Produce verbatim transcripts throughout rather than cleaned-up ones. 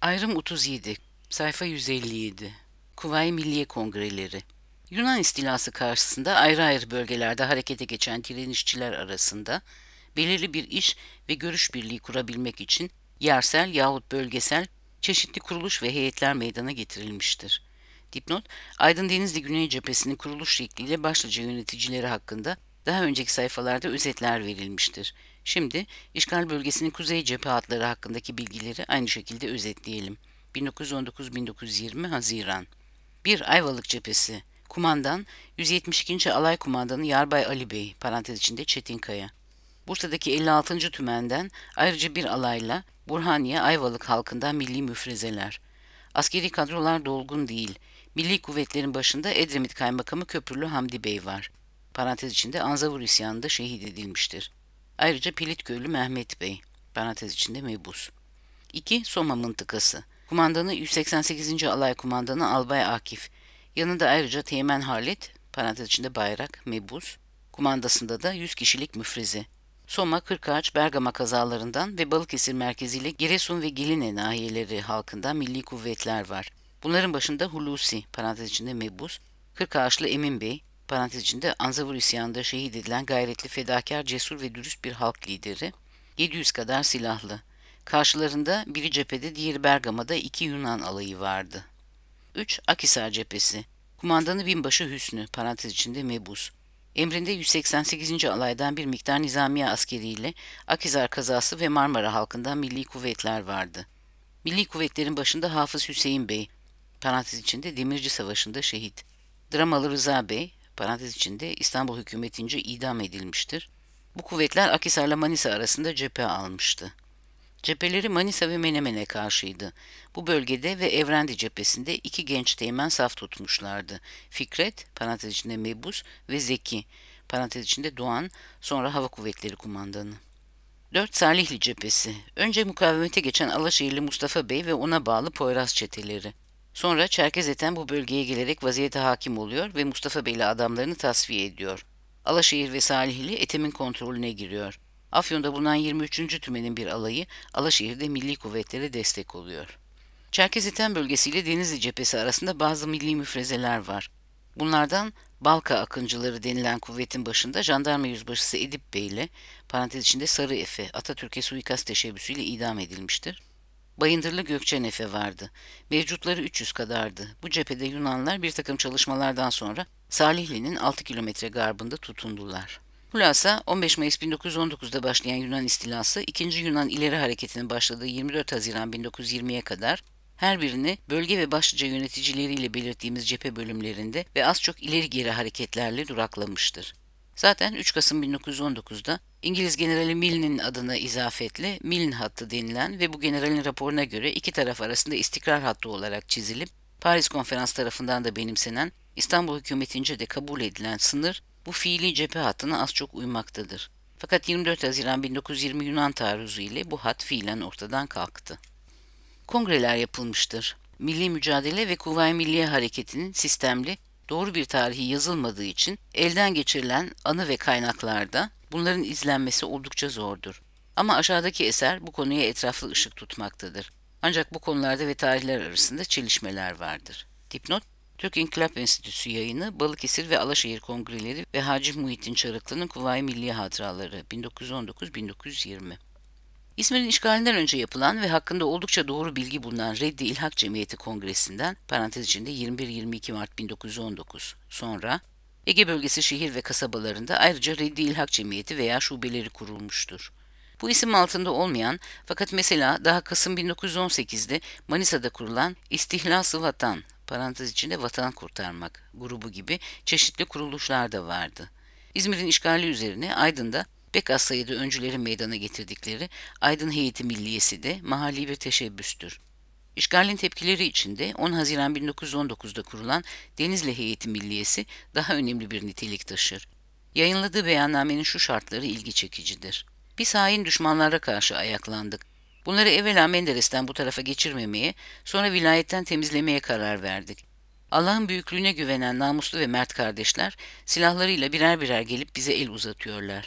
Ayrım otuz yedi, sayfa yüz elli yedi. Kuvayi Milliye Kongreleri. Yunan istilası karşısında ayrı ayrı bölgelerde harekete geçen direnişçiler arasında belirli bir iş ve görüş birliği kurabilmek için yersel yahut bölgesel çeşitli kuruluş ve heyetler meydana getirilmiştir. Dipnot, Aydın Denizli Güney Cephesi'nin kuruluş şekliyle başlıca yöneticileri hakkında daha önceki sayfalarda özetler verilmiştir. Şimdi işgal bölgesinin kuzey cephe hatları hakkındaki bilgileri aynı şekilde özetleyelim. bin dokuz yüz on dokuz - bin dokuz yüz yirmi Haziran. bir Ayvalık Cephesi. Kumandan yüz yetmiş ikinci. Alay Kumandanı Yarbay Ali Bey, parantez içinde Çetinkaya. Bursa'daki elli altıncı. Tümenden ayrıca bir alayla Burhaniye Ayvalık halkından milli müfrezeler. Askeri kadrolar dolgun değil. Milli kuvvetlerin başında Edremit Kaymakamı Köprülü Hamdi Bey var. Parantez içinde Anzavur isyanında şehit edilmiştir. Ayrıca Pilitköylü Mehmet Bey, parantez içinde mebus. iki Soma mıntıkası. Kumandanı yüz seksen sekizinci. Alay Kumandanı Albay Akif. Yanında ayrıca Teğmen Halit, parantez içinde bayrak, mebus. Kumandasında da yüz kişilik müfreze. Soma, Kırkağaç, Bergama kazalarından ve Balıkesir merkeziyle Giresun ve Geline nahiyeleri halkından milli kuvvetler var. Bunların başında Hulusi, parantez içinde mebus, Kırkağaçlı Emin Bey, parantez içinde Anzavur isyanında şehit edilen gayretli, fedakar, cesur ve dürüst bir halk lideri, yedi yüz kadar silahlı. Karşılarında biri cephede, diğeri Bergama'da iki Yunan alayı vardı. üç Akhisar cephesi. Kumandanı binbaşı Hüsnü, parantez içinde mebus. Emrinde yüz seksen sekizinci. Alaydan bir miktar nizamiye askeriyle Akhisar kazası ve Marmara halkından milli kuvvetler vardı. Milli kuvvetlerin başında Hafız Hüseyin Bey, parantez içinde Demirci Savaşı'nda şehit. Dramalı Rıza Bey, parantez içinde İstanbul hükümetince idam edilmiştir. Bu kuvvetler Akhisar'la Manisa arasında cephe almıştı. Cepheleri Manisa ve Menemen'e karşıydı. Bu bölgede ve Evrendi cephesinde iki genç teğmen saf tutmuşlardı. Fikret, parantez içinde mebus ve Zeki, parantez içinde Doğan, sonra Hava Kuvvetleri Kumandanı. dört Salihli cephesi. Önce mukavemete geçen Alaşehirli Mustafa Bey ve ona bağlı Poyraz çeteleri. Sonra Çerkez Ethem bu bölgeye gelerek vaziyete hakim oluyor ve Mustafa Bey ile adamlarını tasfiye ediyor. Alaşehir ve Salihli Ethem'in kontrolüne giriyor. Afyon'da bulunan yirmi üçüncü. Tümenin bir alayı Alaşehir'de milli kuvvetlere destek oluyor. Çerkez Ethem bölgesiyle Denizli cephesi arasında bazı milli müfrezeler var. Bunlardan Balka Akıncıları denilen kuvvetin başında Jandarma Yüzbaşısı Edip Bey ile parantez içinde Sarı Efe Atatürk'e suikast teşebbüsüyle idam edilmiştir. Bayındırlı Gökçen Efe vardı. Mevcutları üç yüz kadardı. Bu cephede Yunanlar bir takım çalışmalardan sonra Salihli'nin altı kilometre garbında tutundular. Hulasa on beş Mayıs bin dokuz yüz on dokuzda başlayan Yunan istilası ikinci Yunan İleri Hareketi'nin başladığı yirmi dört Haziran bin dokuz yüz yirmiye kadar her birini bölge ve başlıca yöneticileriyle belirttiğimiz cephe bölümlerinde ve az çok ileri geri hareketlerle duraklamıştır. Zaten üç Kasım bin dokuz yüz on dokuzda İngiliz Generali Milne'nin adına izafetle Milne hattı denilen ve bu generalin raporuna göre iki taraf arasında istikrar hattı olarak çizilip Paris Konferans tarafından da benimsenen, İstanbul hükümetince de kabul edilen sınır bu fiili cephe hattına az çok uymaktadır. Fakat yirmi dört Haziran bin dokuz yüz yirmi Yunan taarruzu ile bu hat fiilen ortadan kalktı. Kongreler yapılmıştır. Milli Mücadele ve Kuvayi Milliye Hareketi'nin sistemli, doğru bir tarihi yazılmadığı için elden geçirilen anı ve kaynaklarda bunların izlenmesi oldukça zordur. Ama aşağıdaki eser bu konuya etraflı ışık tutmaktadır. Ancak bu konularda ve tarihler arasında çelişmeler vardır. Dipnot, Türk İnkılap Enstitüsü yayını, Balıkesir ve Alaşehir Kongreleri ve Hacı Muhittin Çarıklı'nın Kuvayi Milliye Hatıraları bin dokuz yüz on dokuz - bin dokuz yüz yirmi. İzmir'in işgalinden önce yapılan ve hakkında oldukça doğru bilgi bulunan Reddi İlhak Cemiyeti Kongresi'nden parantez içinde yirmi bir yirmi iki Mart bin dokuz yüz on dokuz sonra Ege bölgesi şehir ve kasabalarında ayrıca Reddi İlhak Cemiyeti veya şubeleri kurulmuştur. Bu isim altında olmayan fakat mesela daha Kasım bin dokuz yüz on sekizde Manisa'da kurulan İstihlas-ı Vatan, parantez içinde vatan kurtarmak grubu gibi çeşitli kuruluşlar da vardı. İzmir'in işgali üzerine Aydın'da pek az sayıda öncülerin meydana getirdikleri Aydın Heyeti Milliyesi de mahalli bir teşebbüstür. İşgalin tepkileri içinde on Haziran bin dokuz yüz on dokuzda kurulan Denizli Heyeti Milliyesi daha önemli bir nitelik taşır. Yayınladığı beyannamenin şu şartları ilgi çekicidir. Biz hain düşmanlara karşı ayaklandık. Bunları evvela Menderes'ten bu tarafa geçirmemeye, sonra vilayetten temizlemeye karar verdik. Allah'ın büyüklüğüne güvenen namuslu ve mert kardeşler, silahlarıyla birer birer gelip bize el uzatıyorlar.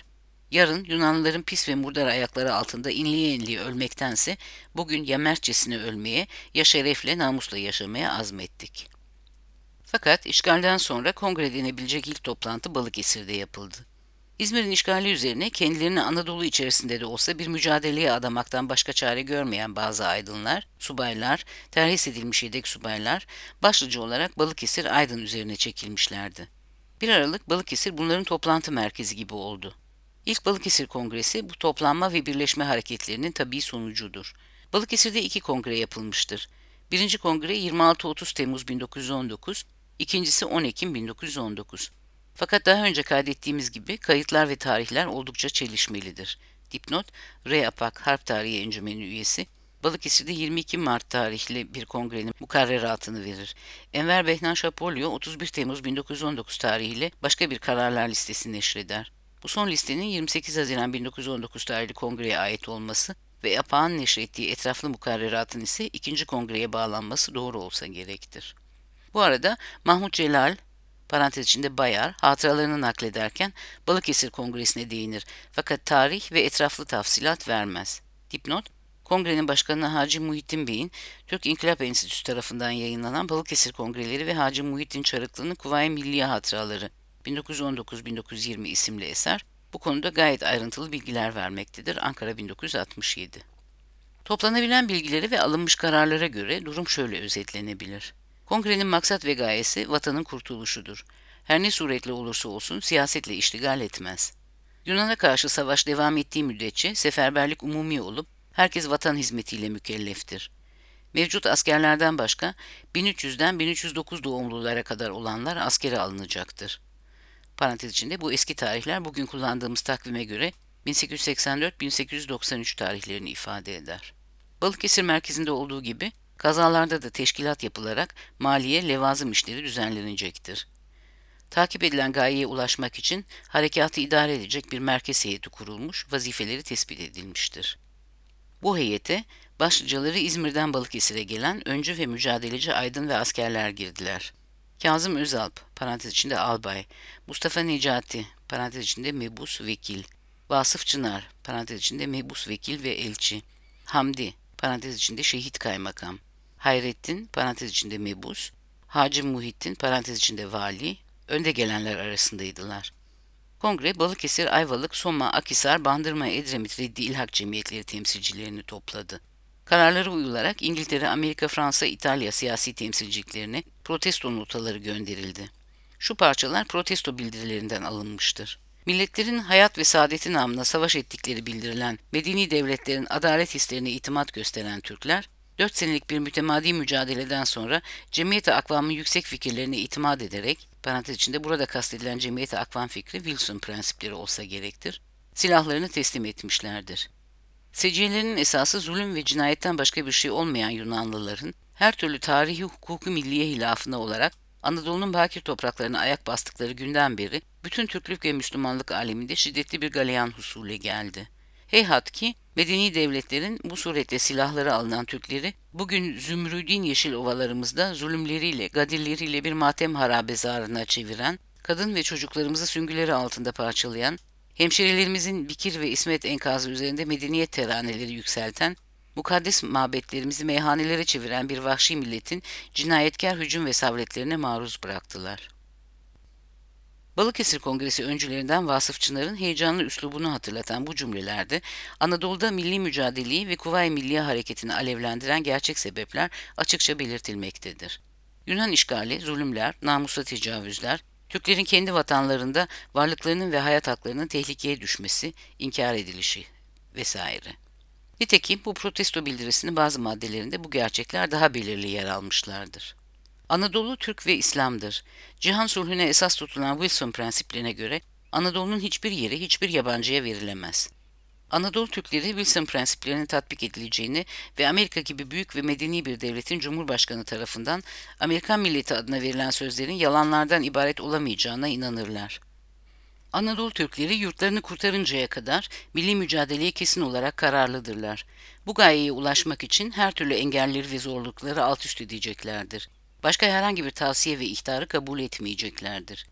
Yarın Yunanlıların pis ve murdar ayakları altında inliye inliye ölmektense bugün ya mertçesine ölmeye ya şerefle namusla yaşamaya azmettik. Fakat işgalden sonra kongre denebilecek ilk toplantı Balıkesir'de yapıldı. İzmir'in işgali üzerine kendilerini Anadolu içerisinde de olsa bir mücadeleye adamaktan başka çare görmeyen bazı aydınlar, subaylar, terhis edilmiş yedek subaylar başlıca olarak Balıkesir-Aydın üzerine çekilmişlerdi. bir Aralık Balıkesir bunların toplantı merkezi gibi oldu. İlk Balıkesir Kongresi bu toplanma ve birleşme hareketlerinin tabii sonucudur. Balıkesir'de iki kongre yapılmıştır. Birinci kongre yirmi altı otuz Temmuz bin dokuz yüz on dokuz, ikincisi on Ekim bin dokuz yüz on dokuz. Fakat daha önce kaydettiğimiz gibi kayıtlar ve tarihler oldukça çelişmelidir. Dipnot, R. Apak Harp Tarihi Encümeni üyesi, Balıkesir'de yirmi iki Mart tarihli bir kongrenin mukarreratını verir. Enver Behnan Şapolyo, otuz bir Temmuz bin dokuz yüz on dokuz tarihiyle başka bir kararlar listesi neşreder. Bu son listenin yirmi sekiz Haziran bin dokuz yüz on dokuz tarihli kongreye ait olması ve Apak'ın neşrettiği etraflı mukarreratın ise ikinci kongreye bağlanması doğru olsa gerektir. Bu arada Mahmut Celal, parantez içinde Bayar, hatıralarını naklederken Balıkesir Kongresi'ne değinir fakat tarih ve etraflı tafsilat vermez. Dipnot, kongrenin başkanı Hacı Muhittin Bey'in Türk İnkılap Enstitüsü tarafından yayınlanan Balıkesir Kongreleri ve Hacı Muhittin Çarıklı'nın Kuvayi Milliye Hatıraları bin dokuz yüz on dokuz bin dokuz yüz yirmi isimli eser bu konuda gayet ayrıntılı bilgiler vermektedir. Ankara bin dokuz yüz altmış yedi. Toplanabilen bilgileri ve alınmış kararlara göre durum şöyle özetlenebilir. Kongrenin maksat ve gayesi vatanın kurtuluşudur. Her ne suretle olursa olsun siyasetle iştigal etmez. Yunan'a karşı savaş devam ettiği müddetçe seferberlik umumi olup herkes vatan hizmetiyle mükelleftir. Mevcut askerlerden başka bin üç yüzden bin üç yüz dokuz doğumlulara kadar olanlar askere alınacaktır. Parantez içinde bu eski tarihler bugün kullandığımız takvime göre bin sekiz yüz seksen dört bin sekiz yüz doksan üç tarihlerini ifade eder. Balıkesir merkezinde olduğu gibi kazalarda da teşkilat yapılarak maliye, levazım işleri düzenlenecektir. Takip edilen gayeye ulaşmak için harekatı idare edecek bir merkez heyeti kurulmuş, vazifeleri tespit edilmiştir. Bu heyete başlıcaları İzmir'den Balıkesir'e gelen öncü ve mücadeleci aydın ve askerler girdiler. Kazım Özalp, parantez içinde albay, Mustafa Necati, parantez içinde mebus vekil, Vasıf Çınar, parantez içinde mebus vekil ve elçi, Hamdi, parantez içinde şehit kaymakam, Hayrettin, parantez içinde mebus, Hacı Muhittin, parantez içinde vali, önde gelenler arasındaydılar. Kongre, Balıkesir, Ayvalık, Soma, Akhisar, Bandırma, Edremit Reddi İlhak Cemiyetleri temsilcilerini topladı. Kararlara uyularak İngiltere, Amerika, Fransa, İtalya siyasi temsilciliklerine protesto notaları gönderildi. Şu parçalar protesto bildirilerinden alınmıştır. Milletlerin hayat ve saadeti namına savaş ettikleri bildirilen medeni devletlerin adalet hislerine itimat gösteren Türkler, dört senelik bir mütemadi mücadeleden sonra Cemiyet-i Akvam'ın yüksek fikirlerine itimat ederek, parantez içinde burada kastedilen Cemiyet-i Akvam fikri Wilson prensipleri olsa gerektir, silahlarını teslim etmişlerdir. Seciyelerin esası zulüm ve cinayetten başka bir şey olmayan Yunanlıların her türlü tarihi hukuku milliye hilafına olarak Anadolu'nun bakir topraklarına ayak bastıkları günden beri bütün Türklük ve Müslümanlık aleminde şiddetli bir galeyan husule geldi. Heyhat ki medeni devletlerin bu suretle silahları alınan Türkleri bugün zümrüdin yeşil ovalarımızda zulümleriyle, gadirleriyle bir matem harabezarına çeviren, kadın ve çocuklarımızı süngüleri altında parçalayan, hemşerilerimizin bikir ve ismet enkazı üzerinde medeniyet teraneleri yükselten, mukaddes mabetlerimizi meyhanelere çeviren bir vahşi milletin cinayetkar hücum ve savletlerine maruz bıraktılar. Balıkesir Kongresi öncülerinden Vasıf Çınar'ın heyecanlı üslubunu hatırlatan bu cümlelerde Anadolu'da milli mücadeleyi ve Kuvayi Milliye hareketini alevlendiren gerçek sebepler açıkça belirtilmektedir. Yunan işgali, zulümler, namusla tecavüzler, Türklerin kendi vatanlarında varlıklarının ve hayat haklarının tehlikeye düşmesi, inkar edilişi vesaire. Nitekim bu protesto bildirisinin bazı maddelerinde bu gerçekler daha belirli yer almışlardır. Anadolu Türk ve İslam'dır. Cihan sulhüne esas tutulan Wilson prensiplerine göre Anadolu'nun hiçbir yeri hiçbir yabancıya verilemez. Anadolu Türkleri Wilson prensiplerinin tatbik edileceğini ve Amerika gibi büyük ve medeni bir devletin Cumhurbaşkanı tarafından Amerikan milleti adına verilen sözlerin yalanlardan ibaret olamayacağına inanırlar. Anadolu Türkleri yurtlarını kurtarıncaya kadar milli mücadeleye kesin olarak kararlıdırlar. Bu gayeye ulaşmak için her türlü engelleri ve zorlukları alt üst edeceklerdir. Başka herhangi bir tavsiye ve ihtarı kabul etmeyeceklerdir.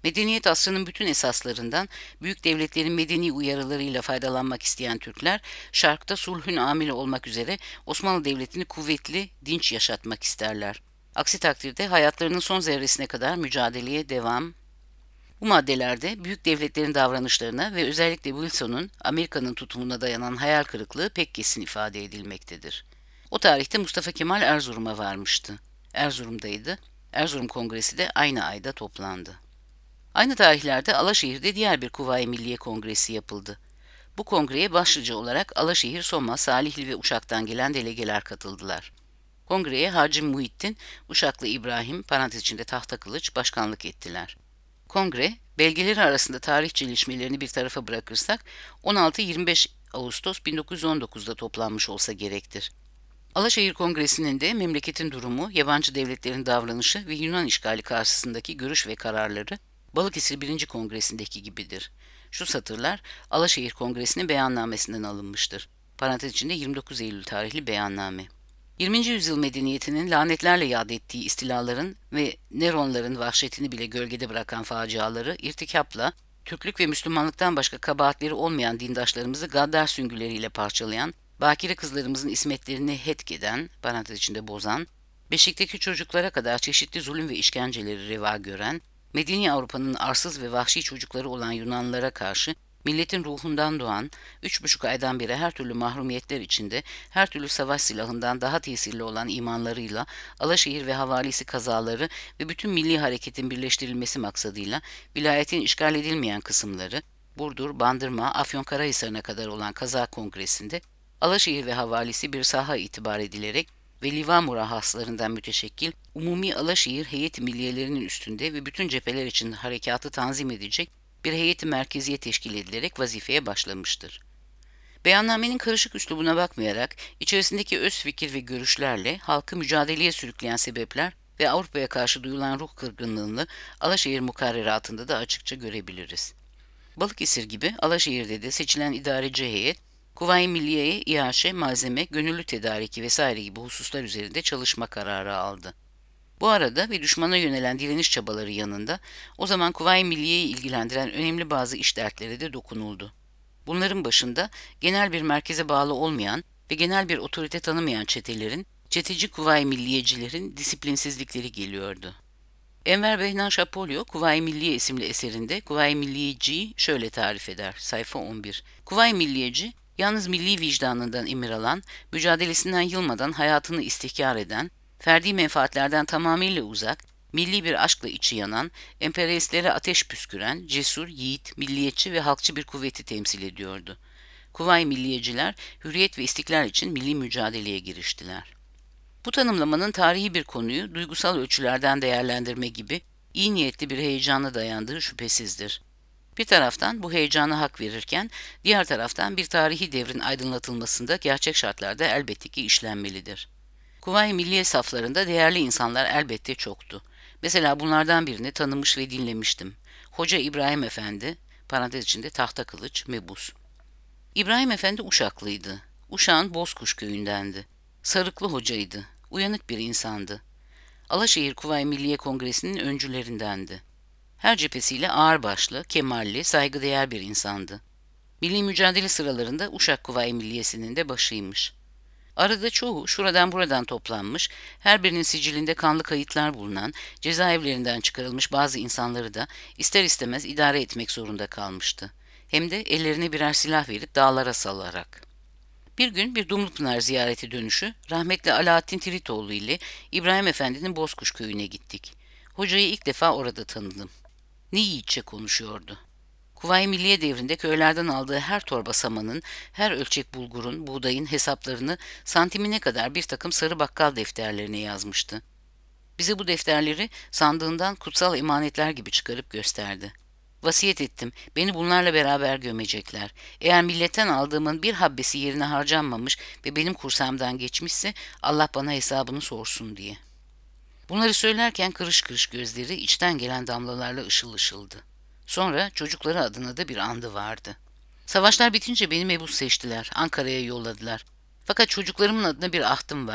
Medeniyet asrının bütün esaslarından büyük devletlerin medeni uyarılarıyla faydalanmak isteyen Türkler, Şark'ta sulhün amili olmak üzere Osmanlı Devleti'ni kuvvetli, dinç yaşatmak isterler. Aksi takdirde hayatlarının son zerresine kadar mücadeleye devam. Bu maddelerde büyük devletlerin davranışlarına ve özellikle Wilson'un Amerika'nın tutumuna dayanan hayal kırıklığı pek kesin ifade edilmektedir. O tarihte Mustafa Kemal Erzurum'a varmıştı. Erzurum'daydı. Erzurum Kongresi de aynı ayda toplandı. Aynı tarihlerde Alaşehir'de diğer bir Kuvayi Milliye Kongresi yapıldı. Bu kongreye başlıca olarak Alaşehir, Soma, Salihli ve Uşak'tan gelen delegeler katıldılar. Kongreye Hacı Muhittin, Uşaklı İbrahim, parantez içinde Tahta Kılıç, başkanlık ettiler. Kongre, belgeleri arasında tarih çelişmelerini bir tarafa bırakırsak on altı yirmi beş Ağustos bin dokuz yüz on dokuzda toplanmış olsa gerektir. Alaşehir Kongresi'nin de memleketin durumu, yabancı devletlerin davranışı ve Yunan işgali karşısındaki görüş ve kararları Balıkesir birinci Kongresi'ndeki gibidir. Şu satırlar Alaşehir Kongresi'nin beyannamesinden alınmıştır. Parantez içinde yirmi dokuz Eylül tarihli beyanname. yirminci yüzyıl medeniyetinin lanetlerle yad ettiği istilaların ve Neronların vahşetini bile gölgede bırakan faciaları irtikapla, Türklük ve Müslümanlıktan başka kabahatleri olmayan dindaşlarımızı gaddar süngüleriyle parçalayan, bakire kızlarımızın ismetlerini hetkeden, parantez içinde bozan, beşikteki çocuklara kadar çeşitli zulüm ve işkenceleri reva gören, Medeni Avrupa'nın arsız ve vahşi çocukları olan Yunanlılara karşı milletin ruhundan doğan, üç buçuk aydan beri her türlü mahrumiyetler içinde, her türlü savaş silahından daha tesirli olan imanlarıyla, Alaşehir ve havalisi kazaları ve bütün milli hareketin birleştirilmesi maksadıyla vilayetin işgal edilmeyen kısımları, Burdur, Bandırma, Afyonkarahisar'ına kadar olan kaza kongresinde, Alaşehir ve havalisi bir saha itibar edilerek ve Livamura haslarından müteşekkil umumi Alaşehir heyet milliyelerinin üstünde ve bütün cepheler için harekatı tanzim edecek bir heyeti merkeziye teşkil edilerek vazifeye başlamıştır. Beyannamenin karışık üslubuna bakmayarak içerisindeki öz fikir ve görüşlerle halkı mücadeleye sürükleyen sebepler ve Avrupa'ya karşı duyulan ruh kırgınlığını Alaşehir mukarreratında da açıkça görebiliriz. Balıkesir gibi Alaşehir'de de seçilen idareci heyet, Kuvayi Milliye'ye iaşe, malzeme, gönüllü tedariki vesaire gibi hususlar üzerinde çalışma kararı aldı. Bu arada ve düşmana yönelen direniş çabaları yanında o zaman Kuvayi Milliye'yi ilgilendiren önemli bazı iş dertlere de dokunuldu. Bunların başında genel bir merkeze bağlı olmayan ve genel bir otorite tanımayan çetelerin, çeteci Kuvayi Milliyecilerin disiplinsizlikleri geliyordu. Enver Behnan Şapolyo, Kuvayi Milliye isimli eserinde Kuvayi Milliyeci'yi şöyle tarif eder. Sayfa on bir. Kuvayi Milliyeci, yalnız milli vicdanından emir alan, mücadelesinden yılmadan hayatını istihkar eden, ferdi menfaatlerden tamamıyla uzak, milli bir aşkla içi yanan, emperyalistlere ateş püsküren, cesur, yiğit, milliyetçi ve halkçı bir kuvveti temsil ediyordu. Kuvayi Milliyeciler, hürriyet ve istiklal için milli mücadeleye giriştiler. Bu tanımlamanın tarihi bir konuyu duygusal ölçülerden değerlendirme gibi iyi niyetli bir heyecana dayandığı şüphesizdir. Bir taraftan bu heyecana hak verirken, diğer taraftan bir tarihi devrin aydınlatılmasında gerçek şartlarda elbette ki işlenmelidir. Kuvayi Milliye saflarında değerli insanlar elbette çoktu. Mesela bunlardan birini tanımış ve dinlemiştim. Hoca İbrahim Efendi, parantez içinde Tahta Kılıç, Mebus. İbrahim Efendi Uşaklıydı. Uşak'ın Bozkuş köyündendi. Sarıklı hocaydı. Uyanık bir insandı. Alaşehir Kuvayi Milliye Kongresi'nin öncülerindendi. Her cephesiyle ağırbaşlı, kemalli, saygıdeğer bir insandı. Milli mücadele sıralarında Uşak Kuvayi Milliyesi'nin de başıymış. Arada çoğu şuradan buradan toplanmış, her birinin sicilinde kanlı kayıtlar bulunan, cezaevlerinden çıkarılmış bazı insanları da ister istemez idare etmek zorunda kalmıştı. Hem de ellerine birer silah verip dağlara salarak. Bir gün bir Dumlupınar ziyareti dönüşü rahmetli Alaaddin Tiritoğlu ile İbrahim Efendi'nin Bozkuş köyüne gittik. Hocayı ilk defa orada tanıdım. Ne yiğitçe konuşuyordu. Kuvayi Milliye devrinde köylerden aldığı her torba samanın, her ölçek bulgurun, buğdayın hesaplarını santimine kadar bir takım sarı bakkal defterlerine yazmıştı. Bize bu defterleri sandığından kutsal emanetler gibi çıkarıp gösterdi. Vasiyet ettim, beni bunlarla beraber gömecekler. Eğer milletten aldığımın bir habbesi yerine harcanmamış ve benim kursamdan geçmişse Allah bana hesabını sorsun diye. Bunları söylerken kırış kırış gözleri içten gelen damlalarla ışıl ışıldı. Sonra çocukları adına da bir andı vardı. Savaşlar bitince beni mebus seçtiler, Ankara'ya yolladılar. Fakat çocuklarımın adına bir ahtım var.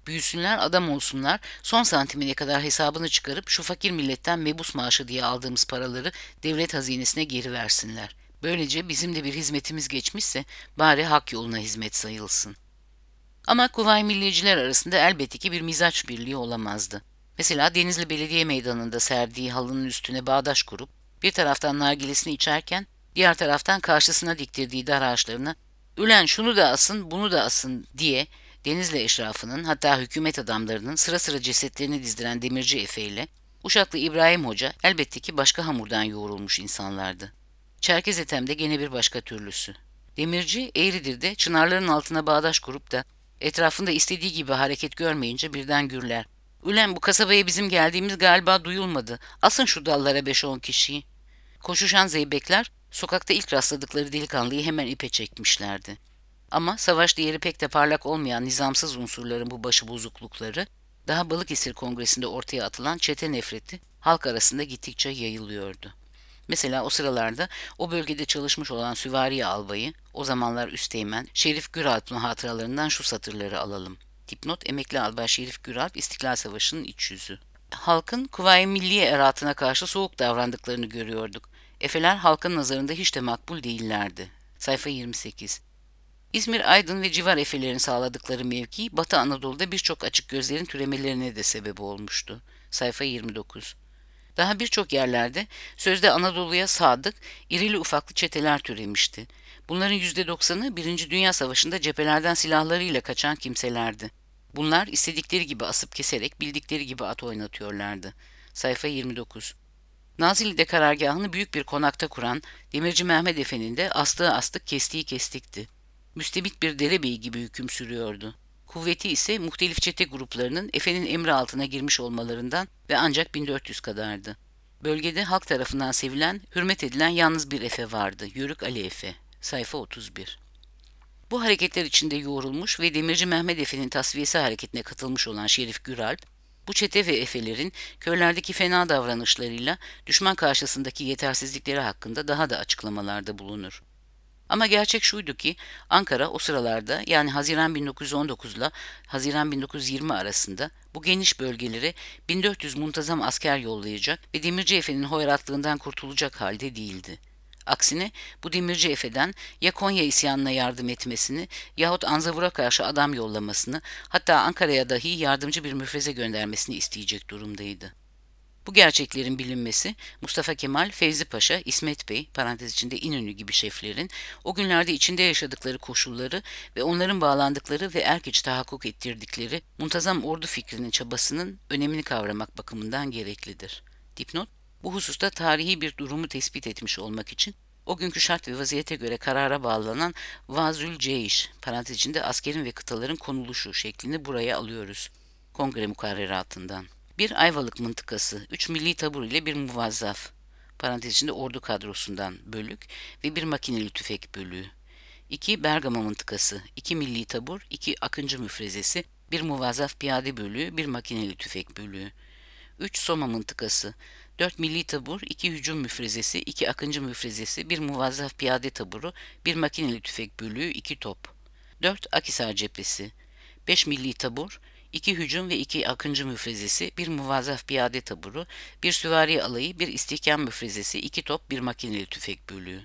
Büyüsünler, adam olsunlar, son santimine kadar hesabını çıkarıp şu fakir milletten mebus maaşı diye aldığımız paraları devlet hazinesine geri versinler. Böylece bizim de bir hizmetimiz geçmişse bari hak yoluna hizmet sayılsın. Ama Kuvayi Milliyeciler arasında elbette ki bir mizaç birliği olamazdı. Mesela Denizli Belediye Meydanı'nda serdiği halının üstüne bağdaş kurup bir taraftan nargilesini içerken diğer taraftan karşısına diktirdiği dar ağaçlarına "Ülen şunu da asın, bunu da asın" diye Denizli eşrafının, hatta hükümet adamlarının sıra sıra cesetlerini dizdiren Demirci Efe ile Uşaklı İbrahim Hoca elbette ki başka hamurdan yoğrulmuş insanlardı. Çerkez Ethem'de gene bir başka türlüsü. Demirci Eğridir'de çınarların altına bağdaş kurup da etrafında istediği gibi hareket görmeyince birden gürler. "Ulen bu kasabaya bizim geldiğimiz galiba duyulmadı. Asın şu dallara beş on kişiyi." Koşuşan zeybekler sokakta ilk rastladıkları delikanlıyı hemen ipe çekmişlerdi. Ama savaş değeri pek de parlak olmayan nizamsız unsurların bu başıbozuklukları, daha Balıkesir Kongresi'nde ortaya atılan çete nefreti halk arasında gittikçe yayılıyordu. Mesela o sıralarda o bölgede çalışmış olan Süvari Albayı, o zamanlar Üsteğmen, Şerif Güralp'ın hatıralarından şu satırları alalım. Dipnot: Emekli Albay Şerif Güralp, İstiklal Savaşı'nın iç yüzü. Halkın Kuvayi Milliye eratına karşı soğuk davrandıklarını görüyorduk. Efeler halkın nazarında hiç de makbul değillerdi. Sayfa yirmi sekiz. İzmir, Aydın ve civar efelerin sağladıkları mevki, Batı Anadolu'da birçok açık gözlerin türemelerine de sebep olmuştu. Sayfa yirmi dokuz. Daha birçok yerlerde sözde Anadolu'ya sadık, irili ufaklı çeteler türemişti. Bunların yüzde doksanı Birinci Dünya Savaşı'nda cephelerden silahlarıyla kaçan kimselerdi. Bunlar istedikleri gibi asıp keserek bildikleri gibi at oynatıyorlardı. Sayfa yirmi dokuz. Nazilli'de karargahını büyük bir konakta kuran Demirci Mehmet Efe'nin de astığı astık kestiği kestikti. Müstebit bir derebeyi gibi hüküm sürüyordu. Kuvveti ise muhtelif çete gruplarının Efe'nin emri altına girmiş olmalarından ve ancak bin dört yüz kadardı. Bölgede halk tarafından sevilen, hürmet edilen yalnız bir Efe vardı. Yörük Ali Efe. Sayfa otuz bir. Bu hareketler içinde yoğrulmuş ve Demirci Mehmet Efe'nin tasfiyesi hareketine katılmış olan Şerif Güralp, bu çete ve Efelerin köylerdeki fena davranışlarıyla düşman karşısındaki yetersizlikleri hakkında daha da açıklamalarda bulunur. Ama gerçek şuydu ki Ankara o sıralarda, yani Haziran bin dokuz yüz on dokuz ile Haziran bin dokuz yüz yirmi arasında bu geniş bölgelere bin dört yüz muntazam asker yollayacak ve Demirci Efe'nin hoyratlığından kurtulacak halde değildi. Aksine bu Demirci Efe'den ya Konya isyanına yardım etmesini yahut Anzavur'a karşı adam yollamasını, hatta Ankara'ya dahi yardımcı bir müfreze göndermesini isteyecek durumdaydı. Bu gerçeklerin bilinmesi Mustafa Kemal, Fevzi Paşa, İsmet Bey, parantez içinde İnönü gibi şeflerin o günlerde içinde yaşadıkları koşulları ve onların bağlandıkları ve erkeç tahakkuk ettirdikleri muntazam ordu fikrinin çabasının önemini kavramak bakımından gereklidir. Dipnot: Bu hususta tarihi bir durumu tespit etmiş olmak için o günkü şart ve vaziyete göre karara bağlanan vazül ceyş, parantez içinde askerin ve kıtaların konuluşu şeklini buraya alıyoruz. Kongre mukarreratından. Bir Ayvalık mıntıkası, üç milli tabur ile bir muvazzaf, parantez içinde ordu kadrosundan bölük ve bir makineli tüfek bölüğü. iki Bergama mıntıkası, iki milli tabur, iki Akıncı müfrezesi, bir muvazzaf piyade bölüğü, bir makineli tüfek bölüğü. üç Soma mıntıkası, dört milli tabur, iki hücum müfrezesi, iki Akıncı müfrezesi, bir muvazzaf piyade taburu, bir makineli tüfek bölüğü, iki top. dört Akhisar cephesi, beş milli tabur, iki hücum ve iki Akıncı müfrezesi, bir muvazzaf piyade taburu, bir süvari alayı, bir istihkam müfrezesi, iki top, bir makineli tüfek bölüğü.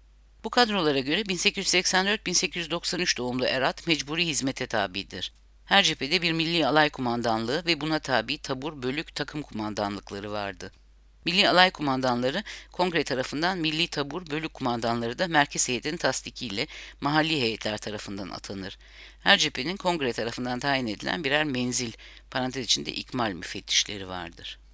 Bu kadrolara göre bin sekiz yüz seksen dört bin sekiz yüz doksan üç doğumlu erat mecburi hizmete tabidir. Her cephede bir milli alay kumandanlığı ve buna tabi tabur, bölük, takım kumandanlıkları vardı. Milli alay kumandanları kongre tarafından, milli tabur, bölük kumandanları da merkez heyetin tasdikiyle mahalli heyetler tarafından atanır. Her cephenin kongre tarafından tayin edilen birer menzil, parantez içinde ikmal müfettişleri vardır.